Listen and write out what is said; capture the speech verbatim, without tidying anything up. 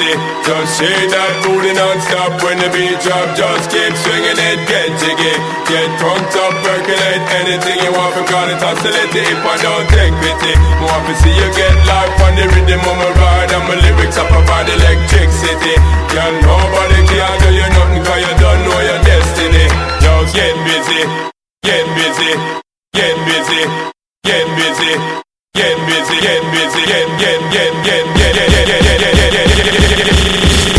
busy. Just shake that booty non-stop when the beat drop. Just keep swinging it, get jiggy. Get drunk up, percolate anything you want. Because it's hostility if I don't take pity. I want to see you get life on the rhythm of my ride. And my lyrics up about electricity. Girl, nobody can do you nothing cause you don't know your destiny. Yo, get busy, get busy, get busy, get busy, get busy, get busy, get, get, get, get, get, get, get, get, get, get, get, get, get, get, get, get.